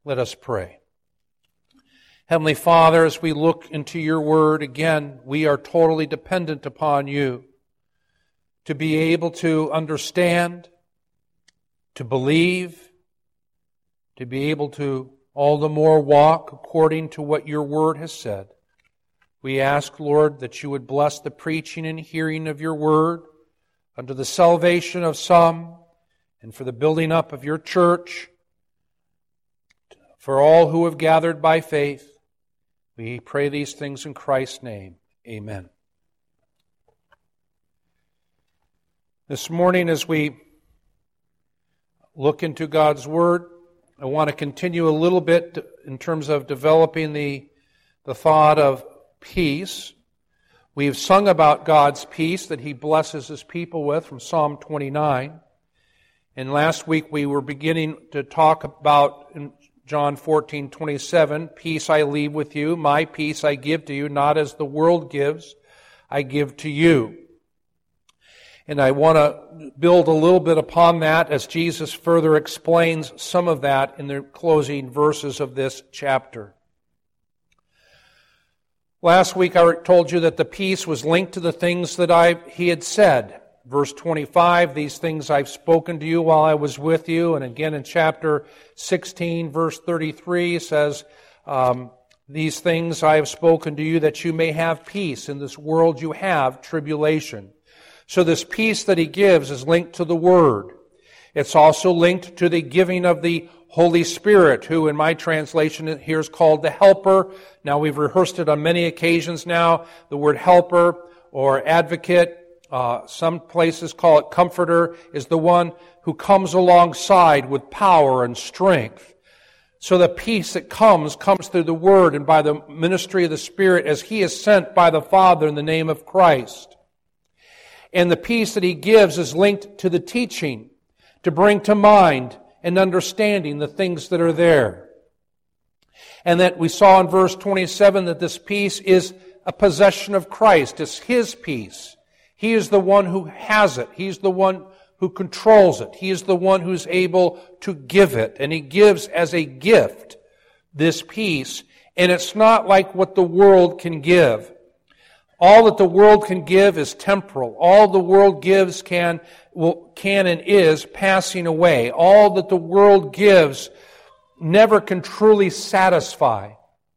Let us pray. Heavenly Father, as we look into your word, again, we are totally dependent upon you to be able to understand, to believe, to be able to all the more walk according to what your word has said. We ask, Lord, that you would bless the preaching and hearing of your word unto the salvation of some and for the building up of your church, for all who have gathered by faith. We pray these things in Christ's name. Amen. This morning, as we look into God's Word, I want to continue a little bit in terms of developing the thought of peace. We've sung about God's peace that He blesses His people with from Psalm 29. And last week we were beginning to talk about in John 14:27, peace I leave with you, my peace I give to you, not as the world gives, I give to you. And I want to build a little bit upon that as Jesus further explains some of that in the closing verses of this chapter. Last week I told you that the peace was linked to the things that He had said. Verse 25, these things I've spoken to you while I was with you. And again in chapter 16, verse 33 says, these things I have spoken to you that you may have peace. In this world you have tribulation. So this peace that He gives is linked to the Word. It's also linked to the giving of the Holy Spirit, who in my translation here is called the Helper. Now we've rehearsed it on many occasions now. The word helper or advocate, some places call it comforter, is the one who comes alongside with power and strength. So the peace that comes through the Word and by the ministry of the Spirit as He is sent by the Father in the name of Christ. And the peace that He gives is linked to the teaching, to bring to mind and understanding the things that are there. And that we saw in verse 27 that this peace is a possession of Christ. It's His peace. He is the one who has it. He's the one who controls it. He is the one who's able to give it. And He gives as a gift this peace. And it's not like what the world can give. All that the world can give is temporal. All the world gives can and is passing away. All that the world gives never can truly satisfy.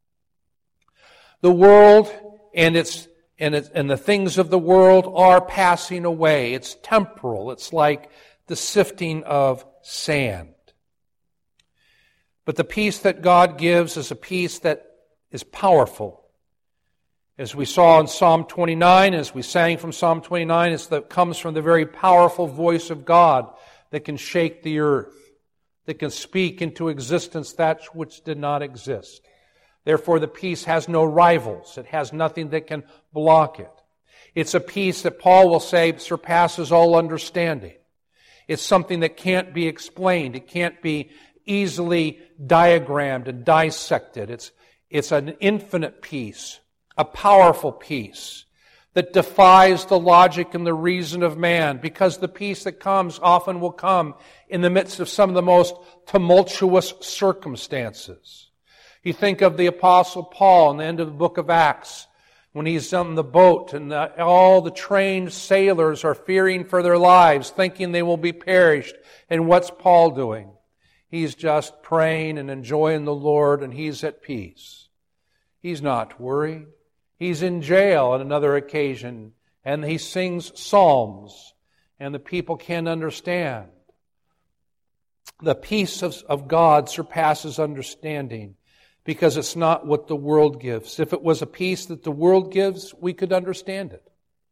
The world and the things of the world are passing away. It's temporal. It's like the sifting of sand. But the peace that God gives is a peace that is powerful. As we saw in Psalm 29, as we sang from Psalm 29, it comes from the very powerful voice of God that can shake the earth, that can speak into existence that which did not exist. Therefore, the peace has no rivals. It has nothing that can block it. It's a peace that Paul will say surpasses all understanding. It's something that can't be explained. It can't be easily diagrammed and dissected. It's an infinite peace, a powerful peace that defies the logic and the reason of man, because the peace that comes often will come in the midst of some of the most tumultuous circumstances. You think of the Apostle Paul in the end of the book of Acts, when he's on the boat and all the trained sailors are fearing for their lives, thinking they will be perished. And what's Paul doing? He's just praying and enjoying the Lord, and he's at peace. He's not worried. He's in jail on another occasion, and he sings psalms, and the people can't understand. The peace of God surpasses understanding, because it's not what the world gives. If it was a peace that the world gives, we could understand it.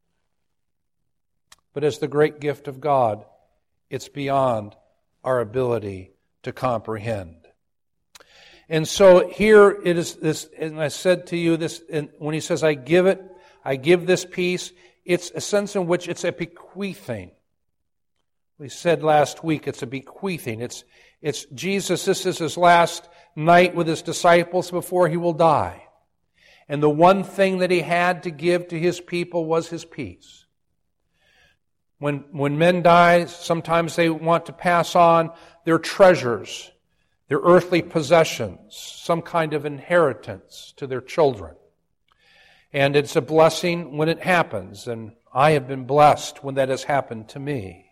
But as the great gift of God, it's beyond our ability to comprehend. And so here it is this, and I said to you this, when he says, I give this peace, it's a sense in which it's a bequeathing. We said last week it's a bequeathing. It's Jesus, this is His last night with His disciples before He will die. And the one thing that He had to give to His people was His peace. When men die, sometimes they want to pass on their treasures, their earthly possessions, some kind of inheritance to their children. And it's a blessing when it happens, and I have been blessed when that has happened to me.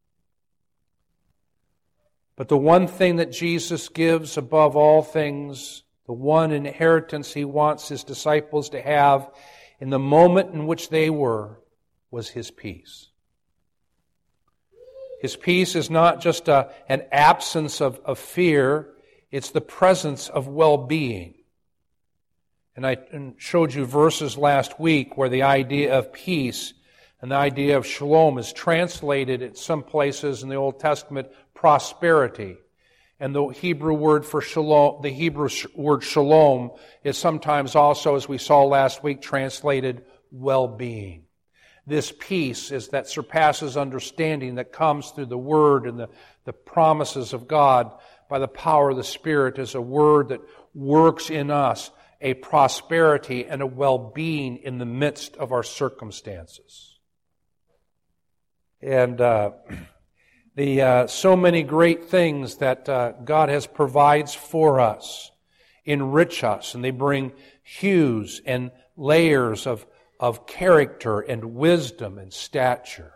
But the one thing that Jesus gives above all things, the one inheritance He wants His disciples to have in the moment in which they were, was His peace. His peace is not just an absence of fear, it's the presence of well-being. And I showed you verses last week where the idea of peace and the idea of shalom is translated in some places in the Old Testament prosperity. And the Hebrew word for shalom, the Hebrew word shalom, is sometimes also, as we saw last week, translated well-being. This peace is that surpasses understanding that comes through the Word and the promises of God by the power of the Spirit is a word that works in us a prosperity and a well-being in the midst of our circumstances. And so many great things that God has provides for us enrich us, and they bring hues and layers of character and wisdom and stature.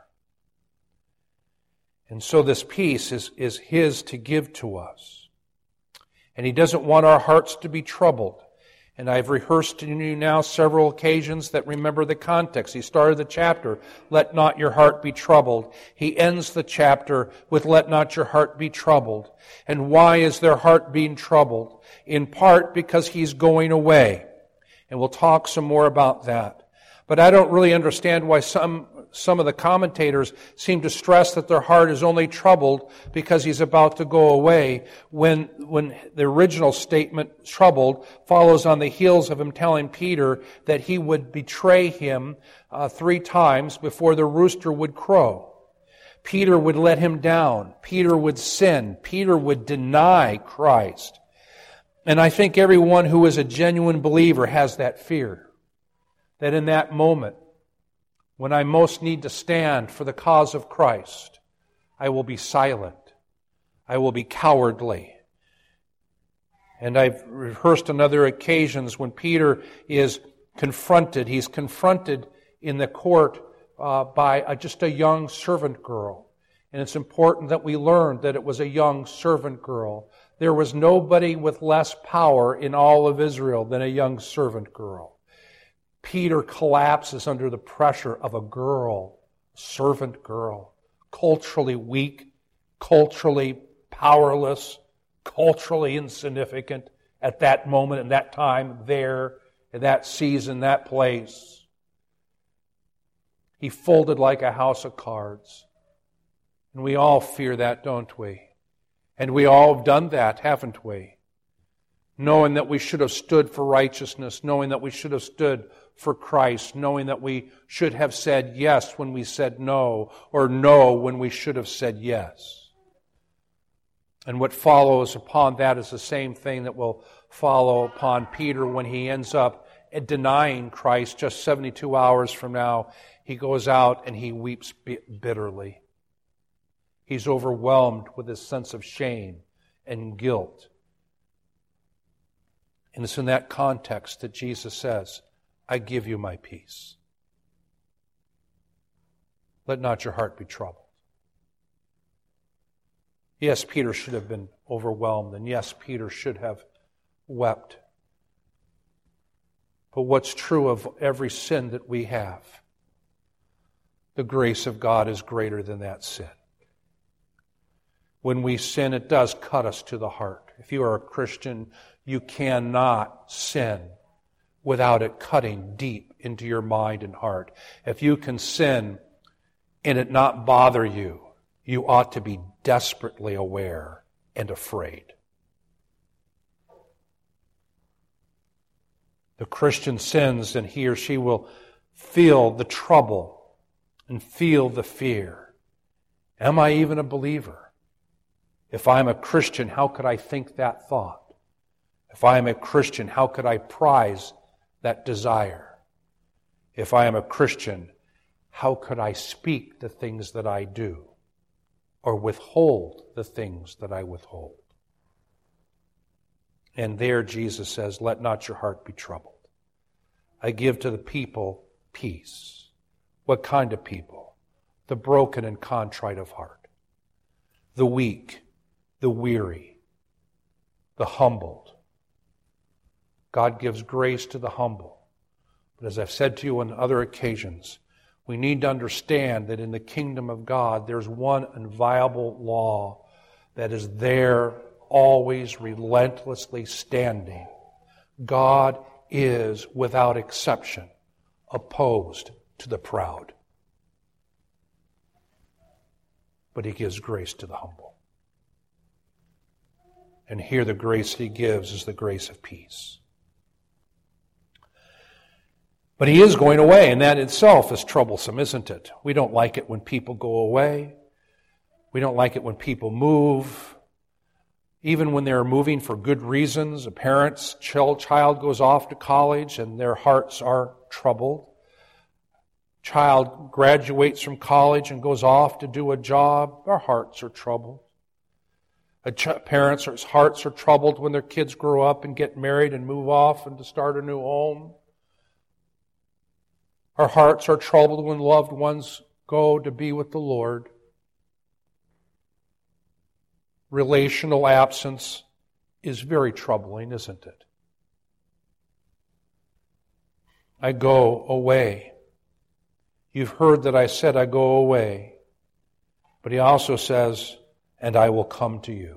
And so this peace is His to give to us. And He doesn't want our hearts to be troubled. And I've rehearsed to you now several occasions that remember the context. He started the chapter, let not your heart be troubled. He ends the chapter with let not your heart be troubled. And why is their heart being troubled? In part because He's going away. And we'll talk some more about that. But I don't really understand why some of the commentators seem to stress that their heart is only troubled because He's about to go away, when the original statement, troubled, follows on the heels of Him telling Peter that he would betray Him 3 times before the rooster would crow. Peter would let Him down. Peter would sin. Peter would deny Christ. And I think everyone who is a genuine believer has that fear. That in that moment, when I most need to stand for the cause of Christ, I will be silent. I will be cowardly. And I've rehearsed on other occasions when Peter is confronted. He's confronted in the court by just a young servant girl. And it's important that we learn that it was a young servant girl. There was nobody with less power in all of Israel than a young servant girl. Peter collapses under the pressure of a girl, servant girl, culturally weak, culturally powerless, culturally insignificant at that moment, in that time, there, in that season, that place. He folded like a house of cards. And we all fear that, don't we? And we all have done that, haven't we? Knowing that we should have stood for righteousness, knowing that we should have stood for Christ, knowing that we should have said yes when we said no, or no when we should have said yes. And what follows upon that is the same thing that will follow upon Peter when he ends up denying Christ just 72 hours from now. He goes out and he weeps bitterly. He's overwhelmed with a sense of shame and guilt. And it's in that context that Jesus says, I give you my peace. Let not your heart be troubled. Yes, Peter should have been overwhelmed, and yes, Peter should have wept. But what's true of every sin that we have? The grace of God is greater than that sin. When we sin, it does cut us to the heart. If you are a Christian, you cannot sin without it cutting deep into your mind and heart. If you can sin and it not bother you, you ought to be desperately aware and afraid. The Christian sins, and he or she will feel the trouble and feel the fear. Am I even a believer? If I'm a Christian, how could I think that thought? If I am a Christian, how could I prize that desire? If I am a Christian, how could I speak the things that I do or withhold the things that I withhold? And there Jesus says, let not your heart be troubled. I give to the people peace. What kind of people? The broken and contrite of heart, the weak, the weary, the humbled. God gives grace to the humble. But as I've said to you on other occasions, we need to understand that in the kingdom of God, there's one inviolable law that is there, always relentlessly standing. God is, without exception, opposed to the proud. But He gives grace to the humble. And here the grace He gives is the grace of peace. But He is going away, and that itself is troublesome, isn't it? We don't like it when people go away. We don't like it when people move. Even when they're moving for good reasons, a parent's child goes off to college and their hearts are troubled. Child graduates from college and goes off to do a job, our hearts are troubled. Parents' hearts are troubled when their kids grow up and get married and move off and to start a new home. Our hearts are troubled when loved ones go to be with the Lord. Relational absence is very troubling, isn't it? I go away. You've heard that I said I go away. But He also says, and I will come to you.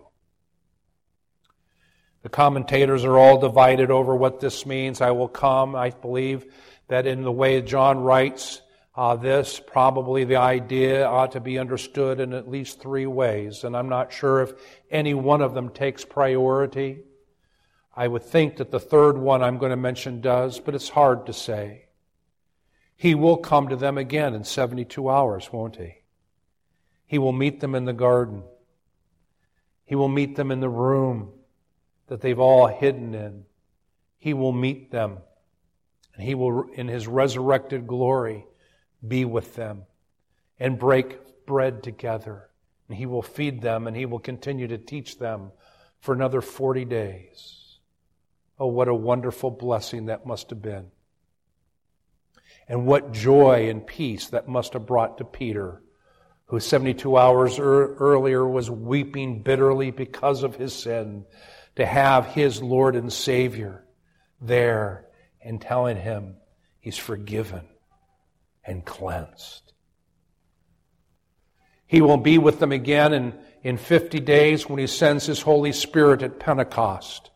The commentators are all divided over what this means. I will come. I believe that in the way John writes this, probably the idea ought to be understood in at least three ways. And I'm not sure if any one of them takes priority. I would think that the third one I'm going to mention does, but it's hard to say. He will come to them again in 72 hours, won't He? He will meet them in the garden. He will meet them in the room that they've all hidden in. He will meet them. And He will, in His resurrected glory, be with them and break bread together. And He will feed them and He will continue to teach them for another 40 days. Oh, what a wonderful blessing that must have been. And what joy and peace that must have brought to Peter, who 72 hours earlier was weeping bitterly because of his sin, to have his Lord and Savior there and telling him he's forgiven and cleansed. He will be with them again in 50 days when He sends His Holy Spirit at Pentecost.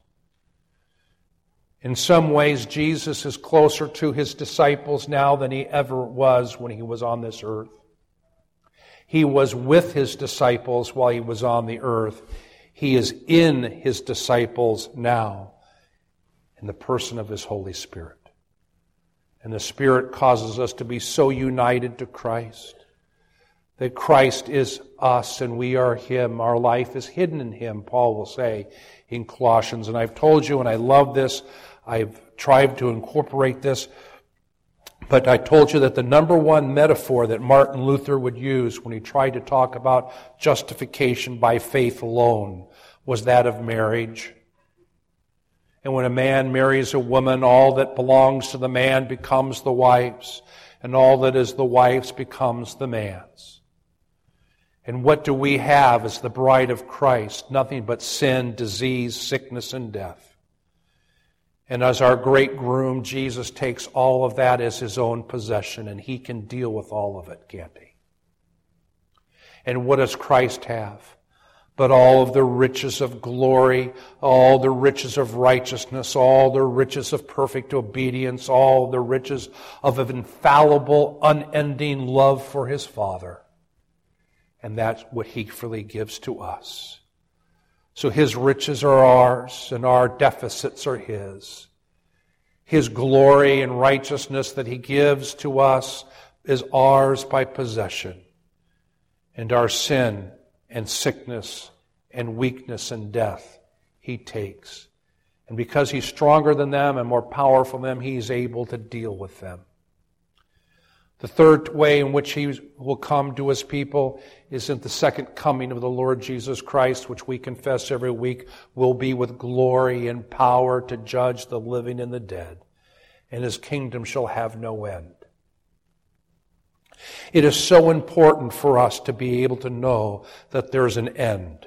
In some ways, Jesus is closer to His disciples now than He ever was when He was on this earth. He was with His disciples while He was on the earth. He is in His disciples now in the person of His Holy Spirit. And the Spirit causes us to be so united to Christ that Christ is us and we are Him. Our life is hidden in Him, Paul will say in Colossians. And I've told you, and I love this, I've tried to incorporate this, but I told you that the number one metaphor that Martin Luther would use when he tried to talk about justification by faith alone was that of marriage. And when a man marries a woman, all that belongs to the man becomes the wife's, and all that is the wife's becomes the man's. And what do we have as the bride of Christ? Nothing but sin, disease, sickness, and death. And as our great groom, Jesus takes all of that as His own possession, and He can deal with all of it, can't He? And what does Christ have? But all of the riches of glory, all the riches of righteousness, all the riches of perfect obedience, all the riches of an infallible, unending love for His Father. And that's what He freely gives to us. So His riches are ours, and our deficits are His. His glory and righteousness that He gives to us is ours by possession. And our sin and sickness and weakness and death He takes. And because He's stronger than them and more powerful than them, He's able to deal with them. The third way in which He will come to His people is in the second coming of the Lord Jesus Christ, which we confess every week will be with glory and power to judge the living and the dead, and His kingdom shall have no end. It is so important for us to be able to know that there's an end.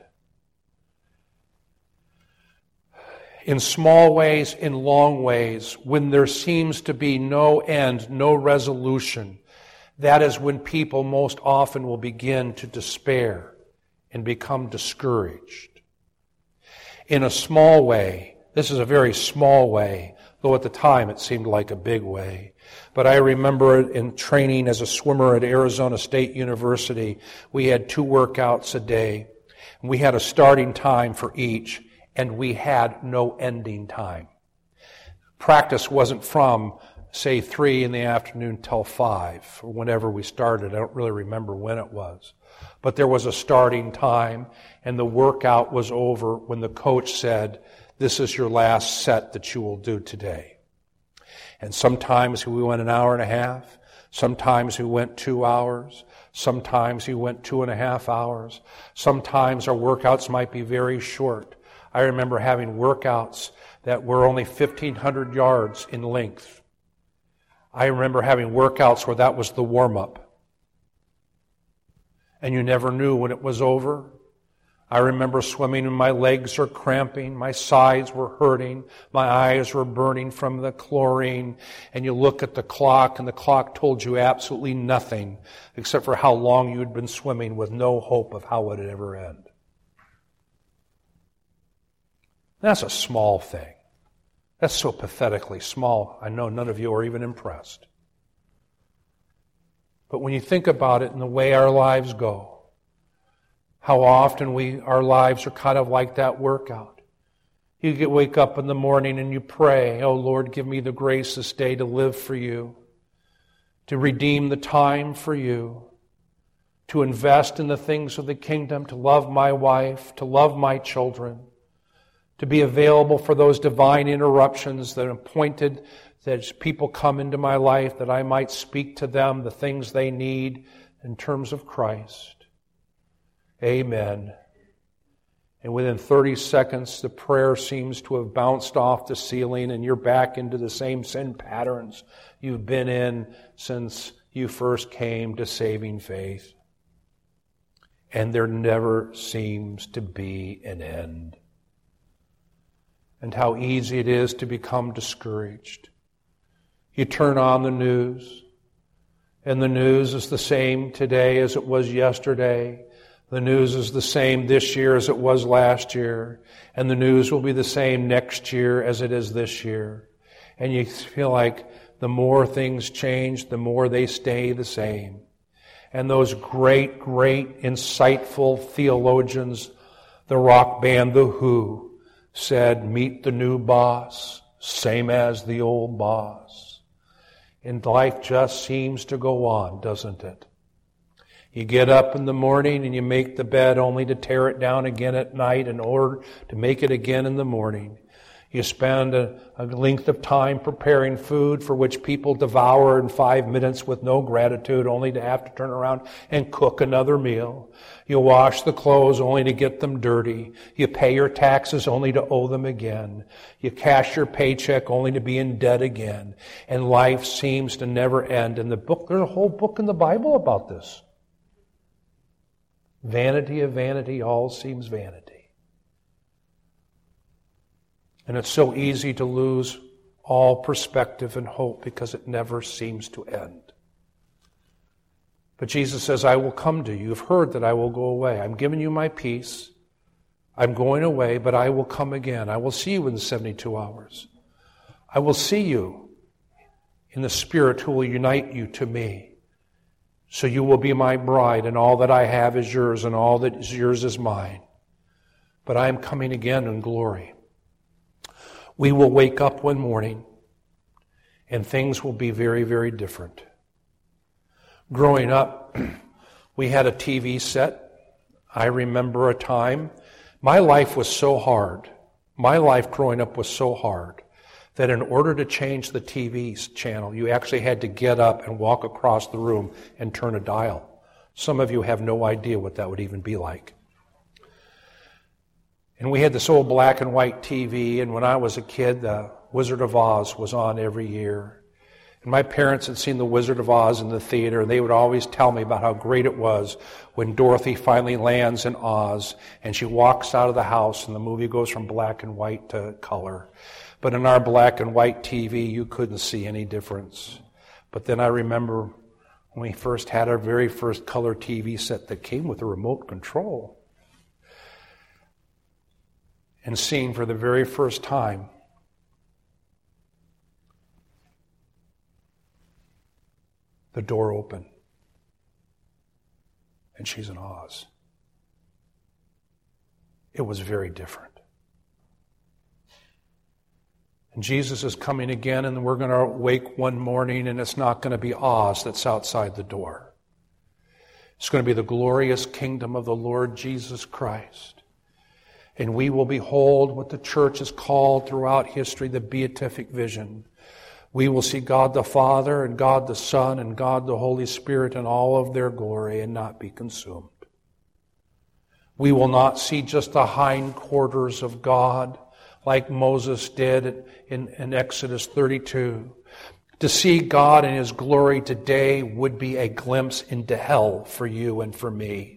In small ways, in long ways, when there seems to be no end, no resolution, that is when people most often will begin to despair and become discouraged. In a small way, this is a very small way, though at the time it seemed like a big way. But I remember in training as a swimmer at Arizona State University, we had 2 workouts a day. We had a starting time for each, and we had no ending time. Practice wasn't from, say, 3 in the afternoon till 5, or whenever we started. I don't really remember when it was. But there was a starting time, and the workout was over when the coach said, "This is your last set that you will do today." And sometimes we went an hour and a half, sometimes we went 2 hours, sometimes we went 2.5 hours, sometimes our workouts might be very short. I remember having workouts that were only 1,500 yards in length. I remember having workouts where that was the warm-up. And you never knew when it was over. I remember swimming and my legs are cramping, my sides were hurting, my eyes were burning from the chlorine, and you look at the clock and the clock told you absolutely nothing except for how long you had been swimming with no hope of how it would ever end. That's a small thing. That's so pathetically small. I know none of you are even impressed. But when you think about it and the way our lives go, how often our lives are kind of like that workout. You wake up in the morning and you pray, "Oh Lord, give me the grace this day to live for you, to redeem the time for you, to invest in the things of the kingdom, to love my wife, to love my children, to be available for those divine interruptions that are appointed, that as people come into my life, that I might speak to them the things they need in terms of Christ." Amen. And within 30 seconds, the prayer seems to have bounced off the ceiling and you're back into the same sin patterns you've been in since you first came to saving faith. And there never seems to be an end. And how easy it is to become discouraged. You turn on the news, and the news is the same today as it was yesterday. The news is the same this year as it was last year. And the news will be the same next year as it is this year. And you feel like the more things change, the more they stay the same. And those great, insightful theologians, the rock band The Who, said, "Meet the new boss, same as the old boss." And life just seems to go on, doesn't it? You get up in the morning and you make the bed only to tear it down again at night in order to make it again in the morning. You spend a length of time preparing food for which people devour in 5 minutes with no gratitude, only to have to turn around and cook another meal. You wash the clothes only to get them dirty. You pay your taxes only to owe them again. You cash your paycheck only to be in debt again. And life seems to never end. In the book, there's a whole book in the Bible about this. Vanity of vanity, all seems vanity. And it's so easy to lose all perspective and hope because it never seems to end. But Jesus says, "I will come to you. You've heard that I will go away. I'm giving you my peace. I'm going away, but I will come again. I will see you in 72 hours. I will see you in the Spirit who will unite you to me. So you will be my bride, and all that I have is yours, and all that is yours is mine. But I am coming again in glory." We will wake up one morning, and things will be very, very different. Growing up, we had a TV set. I remember a time. My life was so hard. My life growing up was so hard that in order to change the TV channel, you actually had to get up and walk across the room and turn a dial. Some of you have no idea what that would even be like. And we had this old black and white TV, and when I was a kid, the Wizard of Oz was on every year. And my parents had seen the Wizard of Oz in the theater, and they would always tell me about how great it was when Dorothy finally lands in Oz, and she walks out of the house, and the movie goes from black and white to color. But in our black and white TV, you couldn't see any difference. But then I remember when we first had our very first color TV set that came with a remote control, and seeing for the very first time the door open, and she's in Oz. It was very different. And Jesus is coming again, and we're going to wake one morning, and it's not going to be Oz that's outside the door. It's going to be the glorious kingdom of the Lord Jesus Christ. And we will behold what the church has called throughout history the beatific vision. We will see God the Father and God the Son and God the Holy Spirit in all of their glory and not be consumed. We will not see just the hindquarters of God like Moses did in Exodus 32. To see God in His glory today would be a glimpse into hell for you and for me.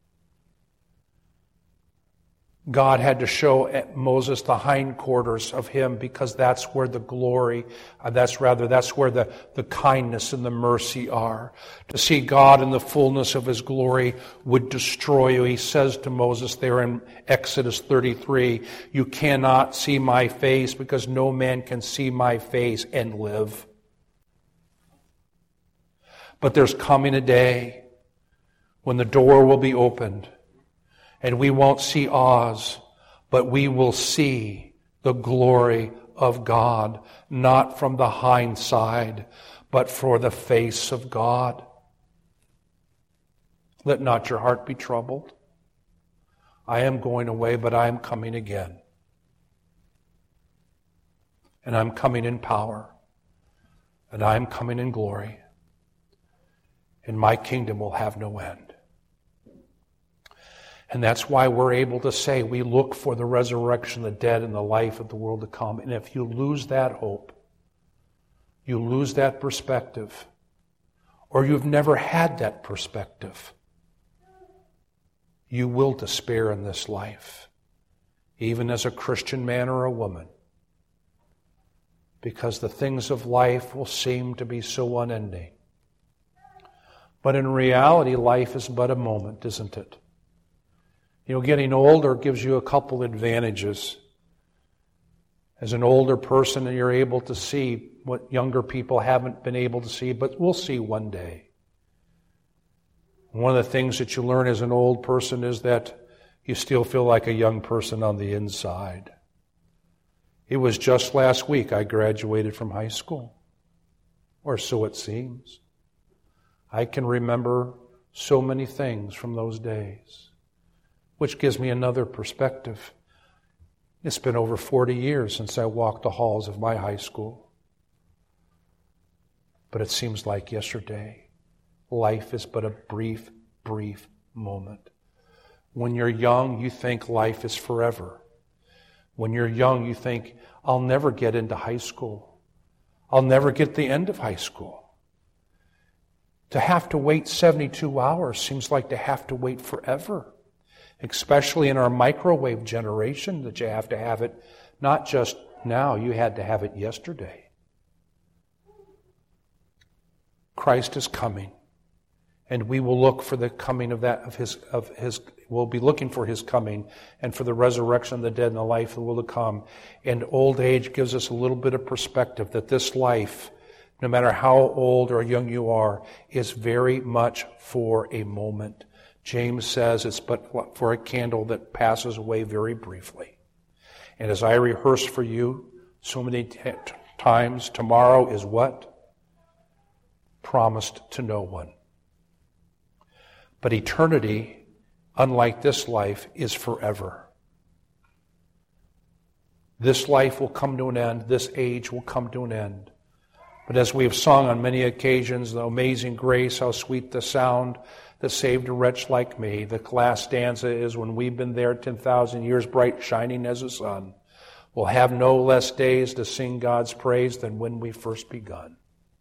God had to show Moses the hindquarters of Him because that's where the glory, that's where the kindness and the mercy are. To see God in the fullness of His glory would destroy you. He says to Moses there in Exodus 33, you cannot see my face because no man can see my face and live. But there's coming a day when the door will be opened. And we won't see Oz, but we will see the glory of God, not from the hind side, but for the face of God. Let not your heart be troubled. I am going away, but I am coming again. And I'm coming in power. And I am coming in glory. And my kingdom will have no end. And that's why we're able to say we look for the resurrection of the dead and the life of the world to come. And if you lose that hope, you lose that perspective, or you've never had that perspective, you will despair in this life, even as a Christian man or a woman, because the things of life will seem to be so unending. But in reality, life is but a moment, isn't it? You know, getting older gives you a couple advantages. As an older person, you're able to see what younger people haven't been able to see, but we'll see one day. One of the things that you learn as an old person is that you still feel like a young person on the inside. It was just last week I graduated from high school, or so it seems. I can remember so many things from those days, which gives me another perspective. It's been over 40 years since I walked the halls of my high school. But it seems like yesterday. Life is but a brief, brief moment. When you're young, you think life is forever. When you're young, you think, I'll never get into high school. I'll never get the end of high school. To have to wait 72 hours seems like to have to wait forever. Especially in our microwave generation, that you have to have it not just now, you had to have it yesterday. Christ is coming, and we will look for the coming we'll be looking for His coming and for the resurrection of the dead and the life that will come. And old age gives us a little bit of perspective that this life, no matter how old or young you are, is very much for a moment. James says it's but for a candle that passes away very briefly. And as I rehearse for you so many times, tomorrow is what? Promised to no one. But eternity, unlike this life, is forever. This life will come to an end. This age will come to an end. But as we have sung on many occasions, the amazing grace, how sweet the sound that saved a wretch like me. The last stanza is, when we've been there 10,000 years, bright shining as a sun, we'll have no less days to sing God's praise than when we first begun.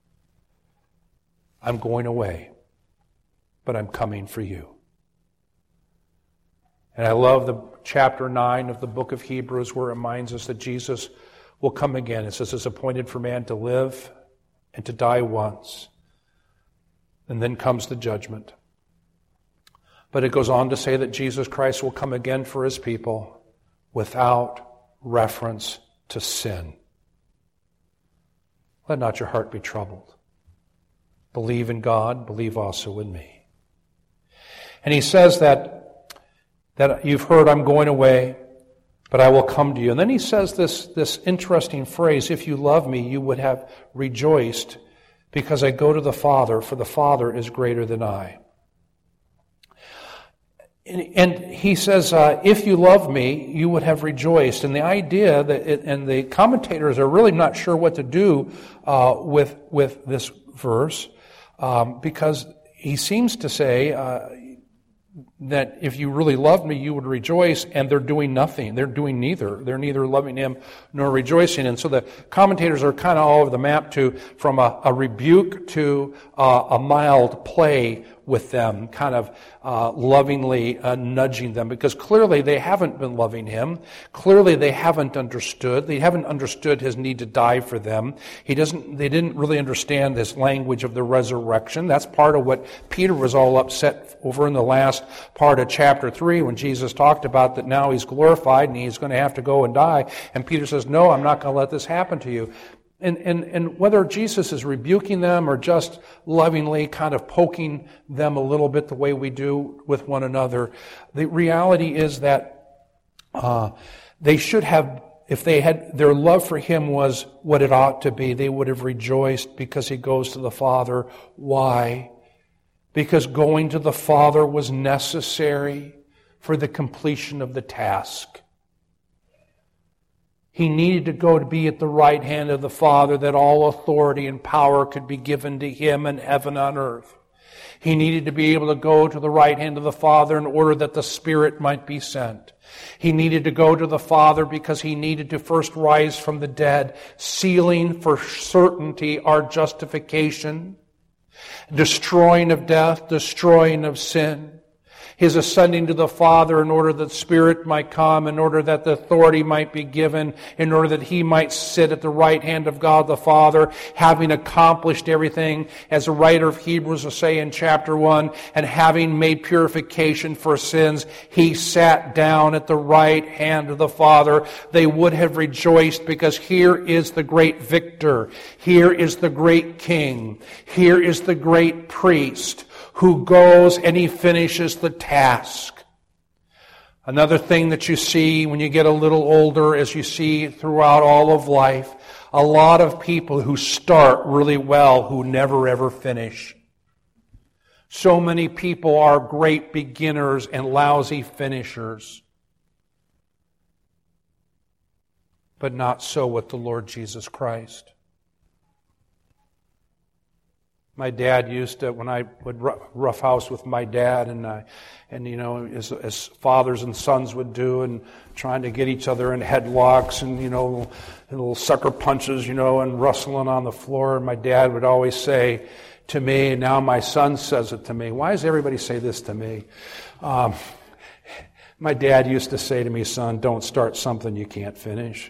I'm going away, but I'm coming for you. And I love the chapter 9 of the book of Hebrews, where it reminds us that Jesus will come again. It says it's appointed for man to live and to die once. And then comes the judgment. But it goes on to say that Jesus Christ will come again for his people without reference to sin. Let not your heart be troubled. Believe in God, believe also in me. And he says that you've heard I'm going away, but I will come to you. And then he says this interesting phrase, if you love me, you would have rejoiced because I go to the Father, for the Father is greater than I. And he says, if you love me, you would have rejoiced. And the idea and the commentators are really not sure what to do with this verse, because he seems to say that if you really loved me, you would rejoice, and they're doing nothing. They're doing neither. They're neither loving him nor rejoicing. And so the commentators are kind of all over the map from a rebuke to a mild play with them, kind of lovingly nudging them, because clearly they haven't been loving him. Clearly they haven't understood. They haven't understood his need to die for them. They didn't really understand this language of the resurrection. That's part of what Peter was all upset over in the last part of chapter 3, when Jesus talked about that now he's glorified and he's going to have to go and die. And Peter says, no, I'm not going to let this happen to you. And whether Jesus is rebuking them or just lovingly kind of poking them a little bit the way we do with one another, the reality is that they should have, if they had, their love for him was what it ought to be, they would have rejoiced because he goes to the Father. Why? Because going to the Father was necessary for the completion of the task. He needed to go to be at the right hand of the Father, that all authority and power could be given to him in heaven and earth. He needed to be able to go to the right hand of the Father in order that the Spirit might be sent. He needed to go to the Father because he needed to first rise from the dead, sealing for certainty our justification, destroying of death, destroying of sin. His ascending to the Father in order that the Spirit might come, in order that the authority might be given, in order that he might sit at the right hand of God the Father, having accomplished everything, as the writer of Hebrews will say in chapter 1, and having made purification for sins, he sat down at the right hand of the Father. They would have rejoiced because here is the great victor. Here is the great king. Here is the great priest who goes and he finishes the task. Another thing that you see when you get a little older, as you see throughout all of life, a lot of people who start really well who never ever finish. So many people are great beginners and lousy finishers. But not so with the Lord Jesus Christ. My dad used to, when I would roughhouse with my dad, and you know, as fathers and sons would do, and trying to get each other in headlocks, and you know, little sucker punches, you know, and rustling on the floor. And my dad would always say to me, and now my son says it to me. Why does everybody say this to me? My dad used to say to me, son, don't start something you can't finish.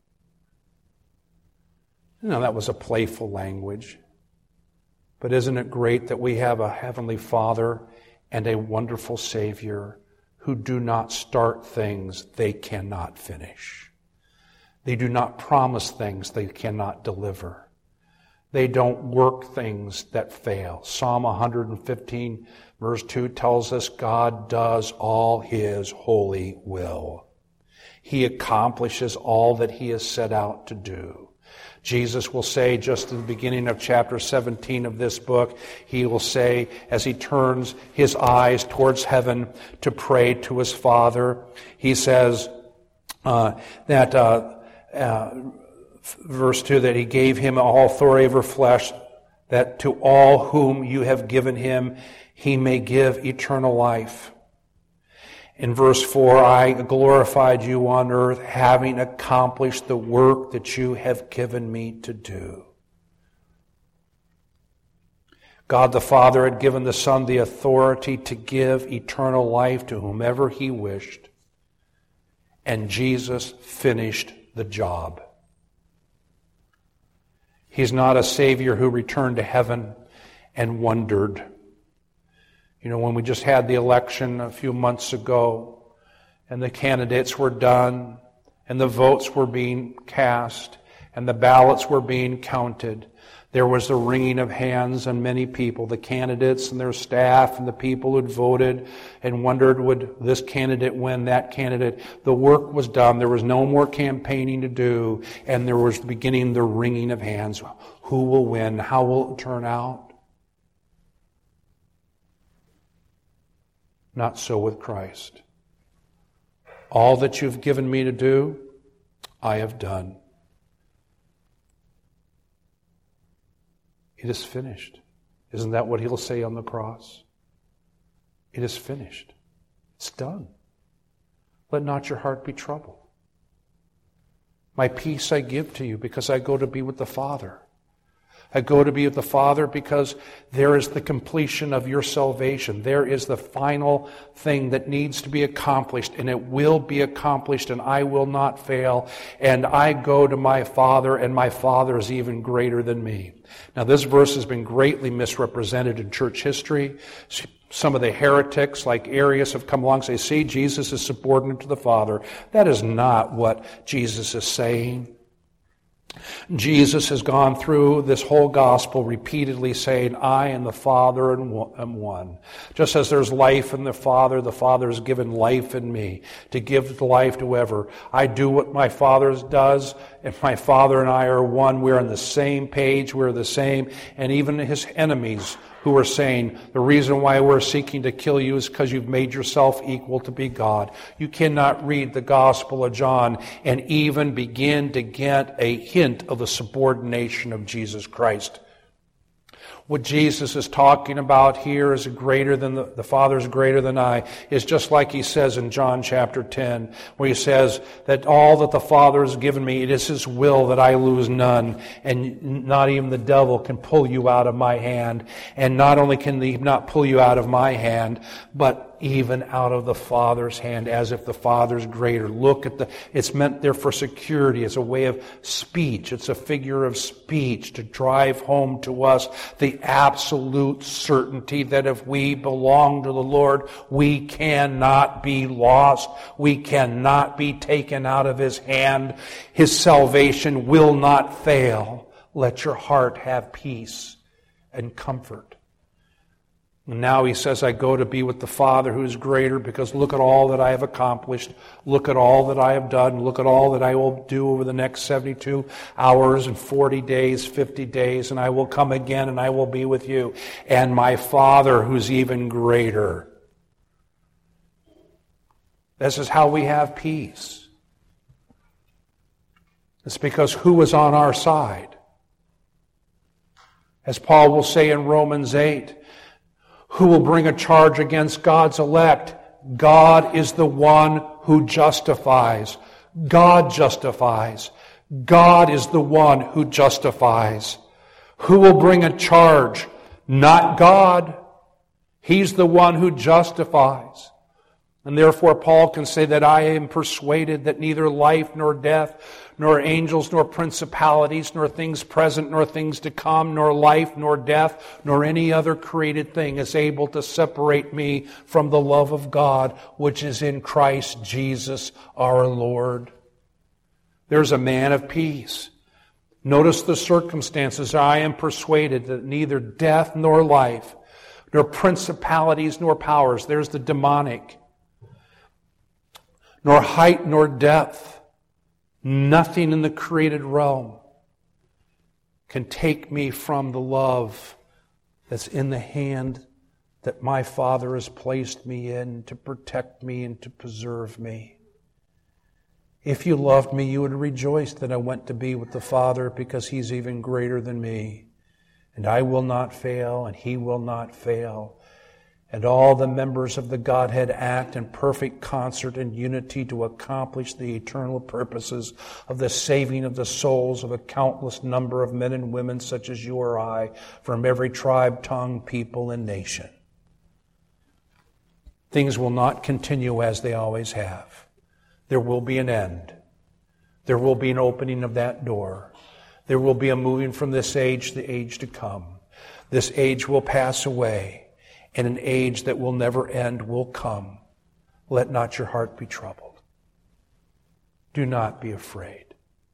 You know, that was a playful language. But isn't it great that we have a Heavenly Father and a wonderful Savior who do not start things they cannot finish. They do not promise things they cannot deliver. They don't work things that fail. Psalm 115 verse 2 tells us God does all His holy will. He accomplishes all that He has set out to do. Jesus will say just at the beginning of chapter 17 of this book, He will say, as He turns His eyes towards heaven to pray to His Father, He says that verse 2, that He gave Him all authority over flesh, that to all whom you have given Him, He may give eternal life. In verse 4, I glorified you on earth, having accomplished the work that you have given me to do. God the Father had given the Son the authority to give eternal life to whomever He wished, and Jesus finished the job. He's not a Savior who returned to heaven and wondered. You know, when we just had the election a few months ago, and the candidates were done, and the votes were being cast, and the ballots were being counted, there was the wringing of hands on many people, the candidates and their staff and the people who'd voted and wondered, would this candidate win, that candidate? The work was done. There was no more campaigning to do, and there was beginning the wringing of hands. Who will win? How will it turn out? Not so with Christ. All that you've given me to do, I have done. It is finished. Isn't that what He'll say on the cross? It is finished. It's done. Let not your heart be troubled. My peace I give to you because I go to be with the Father. I go to be with the Father because there is the completion of your salvation. There is the final thing that needs to be accomplished, and it will be accomplished, and I will not fail. And I go to my Father, and my Father is even greater than me. Now, this verse has been greatly misrepresented in church history. Some of the heretics like Arius have come along and say, see, Jesus is subordinate to the Father. That is not what Jesus is saying. Jesus has gone through this whole gospel repeatedly saying, I and the Father am one. Just as there's life in the Father has given life in me to give life to whoever. I do what my Father does, and my Father and I are one. We're on the same page. We're the same. And even His enemies who are saying, the reason why we're seeking to kill you is because you've made yourself equal to be God. You cannot read the Gospel of John and even begin to get a hint of the subordination of Jesus Christ. What Jesus is talking about here is greater than the Father is greater than I, is just like He says in John chapter 10, where He says that all that the Father has given me, it is His will that I lose none, and not even the devil can pull you out of my hand. And not only can He not pull you out of my hand, but even out of the Father's hand, as if the Father's greater. Look at it's meant there for security. It's a way of speech. It's a figure of speech to drive home to us the absolute certainty that if we belong to the Lord, we cannot be lost. We cannot be taken out of His hand. His salvation will not fail. Let your heart have peace and comfort. And now He says, I go to be with the Father who is greater, because look at all that I have accomplished. Look at all that I have done. Look at all that I will do over the next 72 hours and 40 days, 50 days, and I will come again and I will be with you. And my Father who's even greater. This is how we have peace. It's because who is on our side? As Paul will say in Romans 8, who will bring a charge against God's elect? God is the one who justifies. God justifies. God is the one who justifies. Who will bring a charge? Not God. He's the one who justifies. And therefore Paul can say that I am persuaded that neither life nor death, nor angels, nor principalities, nor things present, nor things to come, nor life, nor death, nor any other created thing is able to separate me from the love of God, which is in Christ Jesus our Lord. There's a man of peace. Notice the circumstances. I am persuaded that neither death nor life, nor principalities nor powers, there's the demonic, nor height nor depth, nothing in the created realm can take me from the love that's in the hand that my Father has placed me in to protect me and to preserve me. If you loved me, you would rejoice that I went to be with the Father, because He's even greater than me. And I will not fail, and He will not fail. And all the members of the Godhead act in perfect concert and unity to accomplish the eternal purposes of the saving of the souls of a countless number of men and women such as you or I, from every tribe, tongue, people, and nation. Things will not continue as they always have. There will be an end. There will be an opening of that door. There will be a moving from this age to the age to come. This age will pass away, and an age that will never end will come. Let not your heart be troubled. Do not be afraid.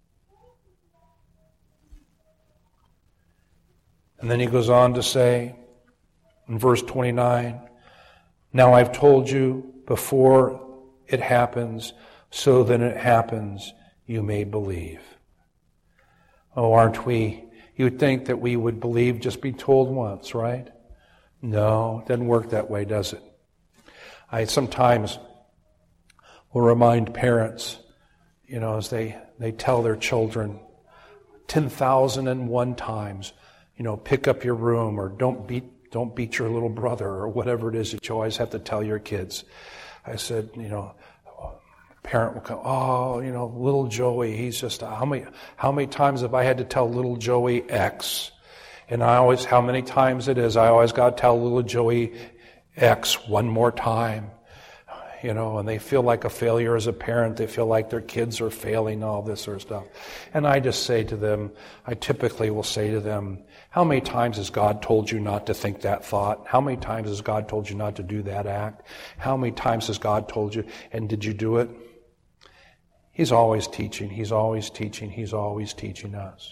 And then he goes on to say, in verse 29, now I've told you before it happens, so that it happens, you may believe. Oh, aren't we? You'd think that we would believe just be told once, right? No, it doesn't work that way, does it? I sometimes will remind parents, as they tell their children 10,001 times, pick up your room, or don't beat your little brother, or whatever it is that you always have to tell your kids. I said, parent will come, little Joey, he's just, how many times have I had to tell little Joey X? And how many times it is, I always got to tell little Joey X one more time. And they feel like a failure as a parent. They feel like their kids are failing, all this sort of stuff. And I just say to them, I typically will say to them, how many times has God told you not to think that thought? How many times has God told you not to do that act? How many times has God told you, and did you do it? He's always teaching. He's always teaching. He's always teaching us.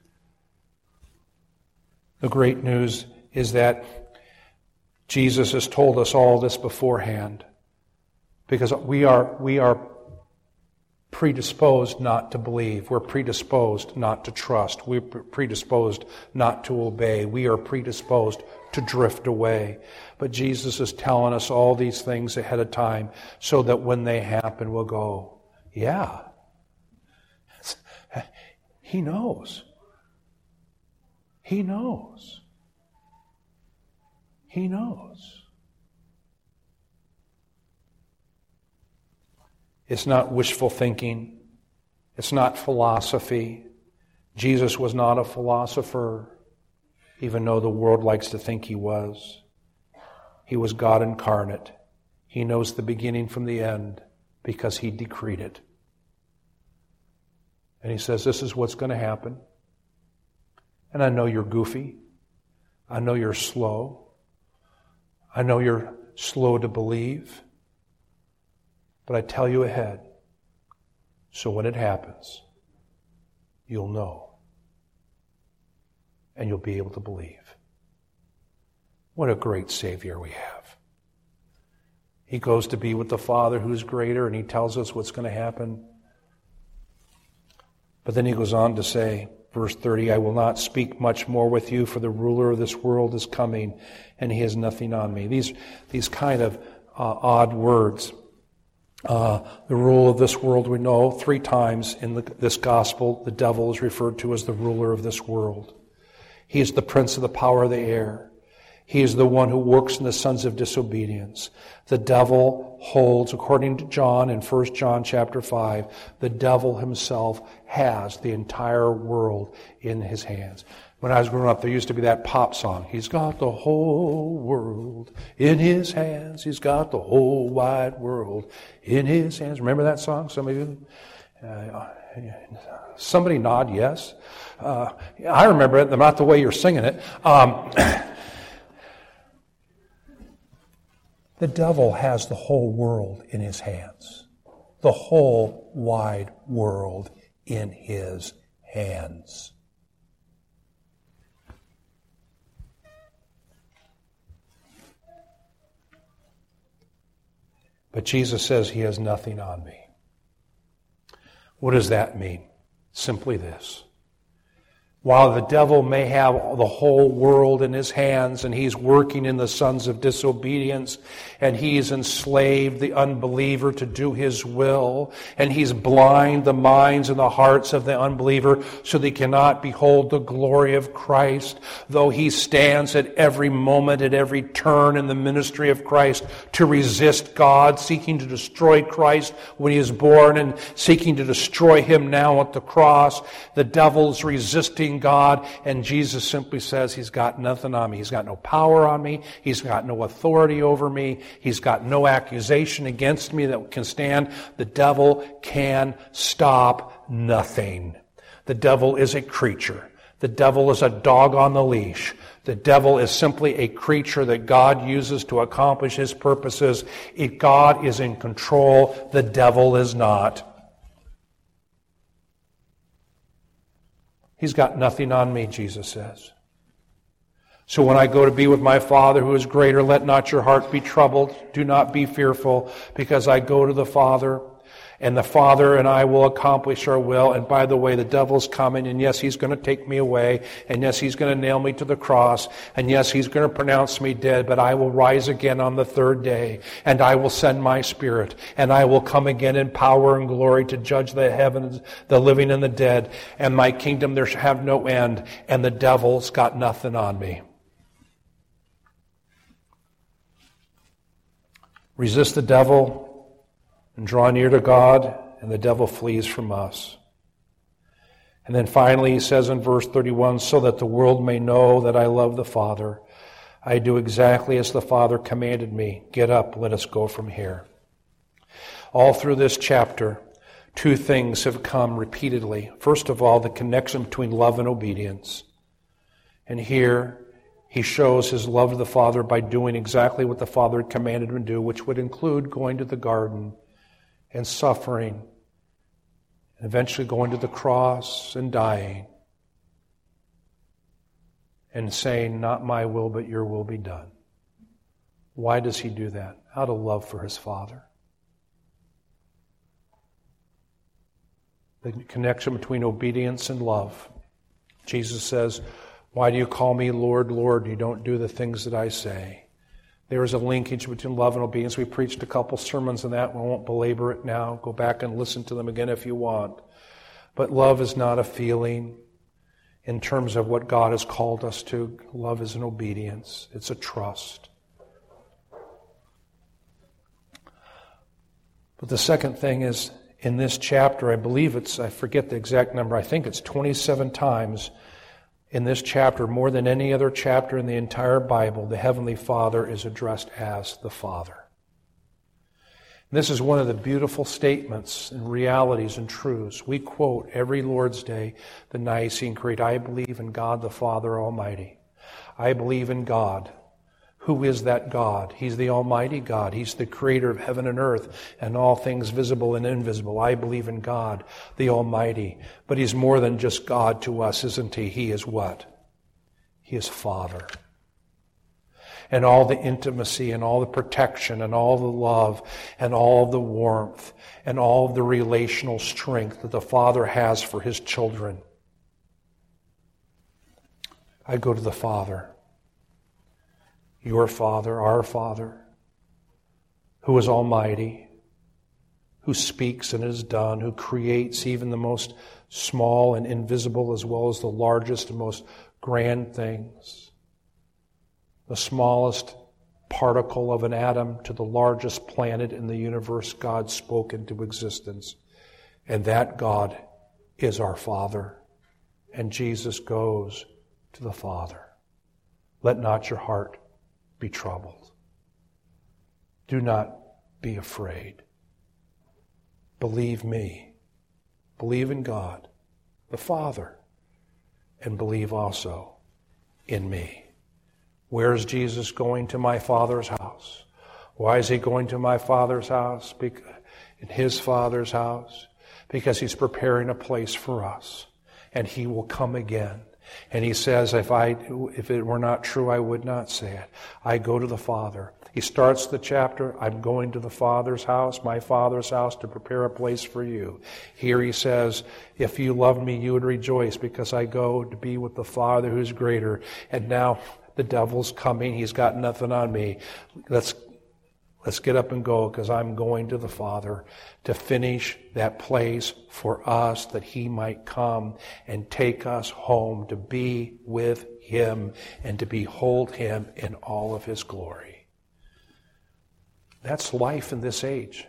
The great news is that Jesus has told us all this beforehand, because we are predisposed not to believe. We're predisposed not to trust. We're predisposed not to obey. We are predisposed to drift away. But Jesus is telling us all these things ahead of time so that when they happen, we'll go, yeah. He knows. He knows. He knows. It's not wishful thinking. It's not philosophy. Jesus was not a philosopher, even though the world likes to think he was. He was God incarnate. He knows the beginning from the end because he decreed it. And he says, this is what's going to happen. And I know you're goofy. I know you're slow. I know you're slow to believe. But I tell you ahead, so when it happens, you'll know. And you'll be able to believe. What a great Savior we have. He goes to be with the Father who's greater, and he tells us what's going to happen. But then he goes on to say, verse 30, I will not speak much more with you, for the ruler of this world is coming, and he has nothing on me. These kind of odd words. The rule of this world, we know 3 times in this gospel, the devil is referred to as the ruler of this world. He is the prince of the power of the air. He is the one who works in the sons of disobedience. The devil holds, according to John in 1 John chapter 5, the devil himself has the entire world in his hands. When I was growing up, there used to be that pop song. He's got the whole world in his hands. He's got the whole wide world in his hands. Remember that song? Some of you? Somebody nod yes. I remember it, not the way you're singing it. The devil has the whole world in his hands. The whole wide world in his hands. But Jesus says he has nothing on me. What does that mean? Simply this. While the devil may have the whole world in his hands and he's working in the sons of disobedience and he's enslaved the unbeliever to do his will and he's blind the minds and the hearts of the unbeliever so they cannot behold the glory of Christ, though he stands at every moment, at every turn in the ministry of Christ to resist God, seeking to destroy Christ when he is born and seeking to destroy him now at the cross. The devil's resisting God, and Jesus simply says, he's got nothing on me. He's got no power on me. He's got no authority over me. He's got no accusation against me that can stand. The devil can stop nothing. The devil is a creature. The devil is a dog on the leash. The devil is simply a creature that God uses to accomplish his purposes. God is in control. The devil is not. He's got nothing on me, Jesus says. So when I go to be with my Father who is greater, let not your heart be troubled. Do not be fearful, because I go to the Father, and the Father and I will accomplish our will. And by the way, the devil's coming, and yes, he's going to take me away, and yes, he's going to nail me to the cross, and yes, he's going to pronounce me dead, but I will rise again on the third day, and I will send my Spirit, and I will come again in power and glory to judge the heavens, the living and the dead, and my kingdom there shall have no end, and the devil's got nothing on me. Resist the devil and draw near to God, and the devil flees from us. And then finally he says in verse 31, so that the world may know that I love the Father, I do exactly as the Father commanded me. Get up, let us go from here. All through this chapter, two things have come repeatedly. First of all, the connection between love and obedience. And here he shows his love to the Father by doing exactly what the Father had commanded him to do, which would include going to the garden and suffering, and eventually going to the cross and dying, and saying, not my will, but your will be done. Why does he do that? Out of love for his Father. The connection between obedience and love. Jesus says, why do you call me Lord, Lord? You don't do the things that I say. There is a linkage between love and obedience. We preached a couple sermons on that. We won't belabor it now. Go back and listen to them again if you want. But love is not a feeling in terms of what God has called us to. Love is an obedience. It's a trust. But the second thing is, in this chapter, I believe I forget the exact number, I think it's 27 times in this chapter, more than any other chapter in the entire Bible, the Heavenly Father is addressed as the Father. And this is one of the beautiful statements and realities and truths. We quote every Lord's Day the Nicene Creed. I believe in God the Father Almighty. I believe in God. Who is that God? He's the Almighty God. He's the creator of heaven and earth and all things visible and invisible. I believe in God, the Almighty. But He's more than just God to us, isn't He? He is what? He is Father. And all the intimacy and all the protection and all the love and all the warmth and all the relational strength that the Father has for His children. I go to the Father. Your Father, our Father, who is almighty, who speaks and is done, who creates even the most small and invisible as well as the largest and most grand things. The smallest particle of an atom to the largest planet in the universe, God spoke into existence. And that God is our Father. And Jesus goes to the Father. Let not your heart be troubled. Do not be afraid. Believe me. Believe in God, the Father, and believe also in me. Where is Jesus going? To my Father's house. Why is He going to my Father's house? In His Father's house? Because He's preparing a place for us. And He will come again. And He says, if it were not true, I would not say it. I go to the Father. He starts the chapter, I'm going to the Father's house, my Father's house, to prepare a place for you. Here he says, if you love me, you would rejoice because I go to be with the Father who's greater. And now the devil's coming. He's got nothing on me. Let's get up and go because I'm going to the Father to finish that place for us that he might come and take us home to be with him and to behold him in all of his glory. That's life in this age.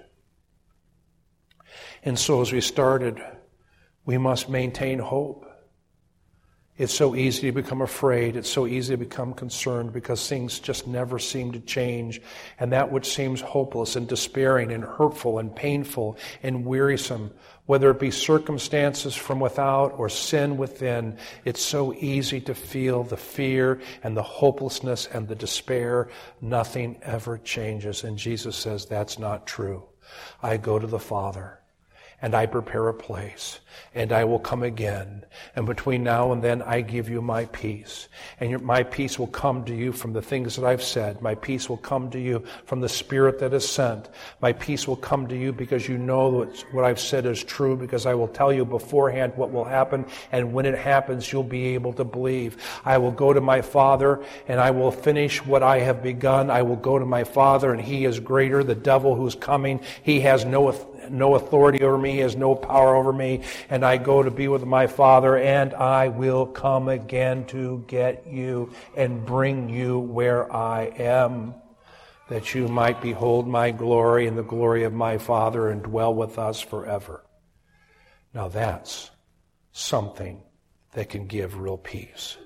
And so as we started, we must maintain hope. It's so easy to become afraid. It's so easy to become concerned because things just never seem to change. And that which seems hopeless and despairing and hurtful and painful and wearisome, whether it be circumstances from without or sin within, it's so easy to feel the fear and the hopelessness and the despair. Nothing ever changes. And Jesus says that's not true. I go to the Father. And I prepare a place, and I will come again. And between now and then, I give you my peace. And my peace will come to you from the things that I've said. My peace will come to you from the Spirit that is sent. My peace will come to you because you know what I've said is true, because I will tell you beforehand what will happen, and when it happens, you'll be able to believe. I will go to my Father, and I will finish what I have begun. I will go to my Father, and he is greater. The devil who's coming, he has no authority over me, he has no power over me, and I go to be with my Father, and I will come again to get you and bring you where I am, that you might behold my glory and the glory of my Father and dwell with us forever. Now that's something that can give real peace.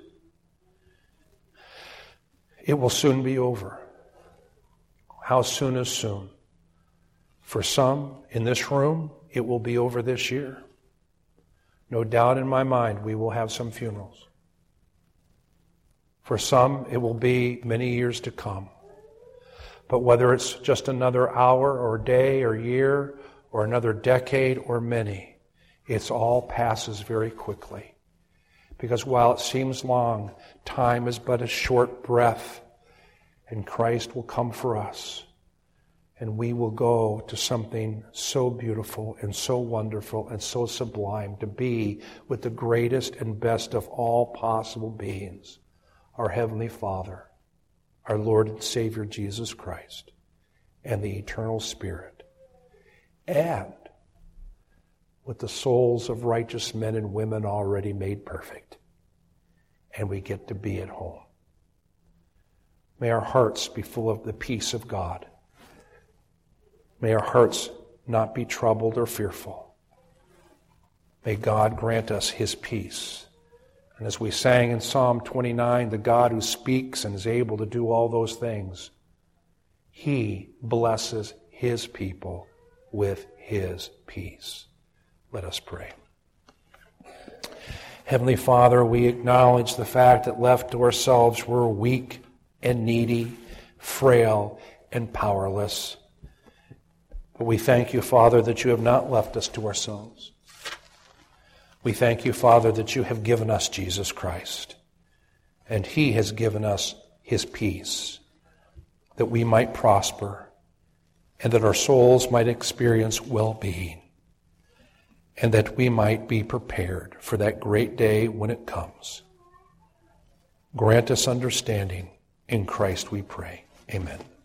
It will soon be over. How soon is soon? For some in this room, it will be over this year. No doubt in my mind, we will have some funerals. For some, it will be many years to come. But whether it's just another hour or day or year or another decade or many, it all passes very quickly. Because while it seems long, time is but a short breath, and Christ will come for us. And we will go to something so beautiful and so wonderful and so sublime, to be with the greatest and best of all possible beings, our Heavenly Father, our Lord and Savior Jesus Christ, and the eternal Spirit, and with the souls of righteous men and women already made perfect. And we get to be at home. May our hearts be full of the peace of God. May our hearts not be troubled or fearful. May God grant us his peace. And as we sang in Psalm 29, the God who speaks and is able to do all those things, he blesses his people with his peace. Let us pray. Heavenly Father, we acknowledge the fact that left to ourselves we're weak and needy, frail and powerless. But we thank you, Father, that you have not left us to ourselves. We thank you, Father, that you have given us Jesus Christ, and he has given us his peace, that we might prosper, and that our souls might experience well-being, and that we might be prepared for that great day when it comes. Grant us understanding. In Christ we pray. Amen.